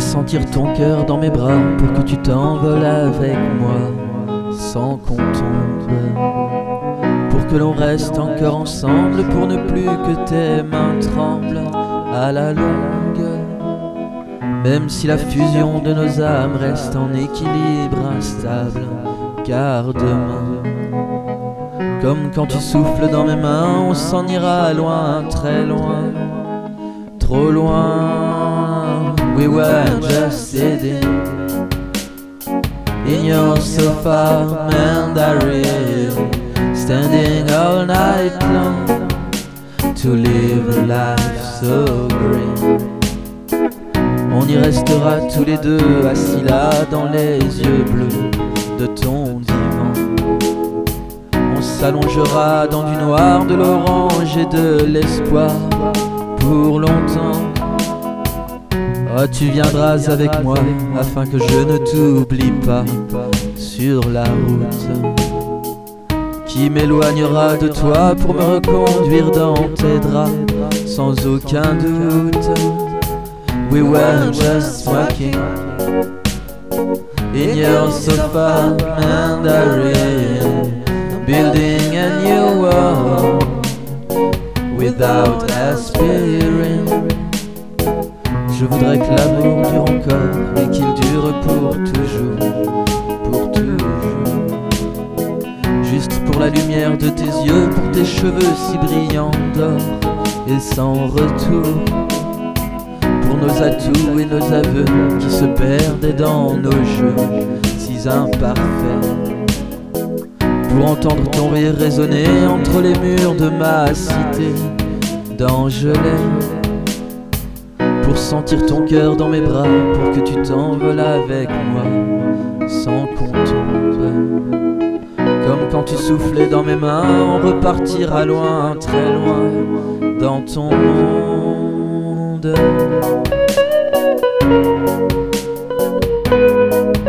sentir ton cœur dans mes bras pour que tu t'envoles avec moi sans qu'on tombe, pour que l'on reste encore ensemble, pour ne plus que tes mains tremblent à la longue. Même si la fusion de nos âmes reste en équilibre instable, car demain, comme quand tu souffles dans mes mains, on s'en ira loin, très loin, trop loin. We were just sitting in your sofa, Mandarin, standing all night long to live a life so green. On y restera tous les deux, assis là dans les yeux bleus de ton divan. On s'allongera dans du noir, de l'orange et de l'espoir pour longtemps. Oh, tu viendras avec moi afin que je ne t'oublie pas sur la route qui m'éloignera de toi pour me reconduire dans tes draps sans aucun doute. We were just walking in your sofa, Mandarin, building a new world without aspiring. Je voudrais que l'amour dure encore et qu'il dure pour toujours, pour toujours. Juste pour la lumière de tes yeux, pour tes cheveux si brillants d'or et sans retour, pour nos atouts et nos aveux qui se perdaient dans nos jeux si imparfaits, pour entendre ton rire résonner entre les murs de ma cité d'Angelais, pour sentir ton cœur dans mes bras, pour que tu t'envoles avec moi sans qu'on tombe. Comme quand tu soufflais dans mes mains, on repartira loin, très loin dans ton monde.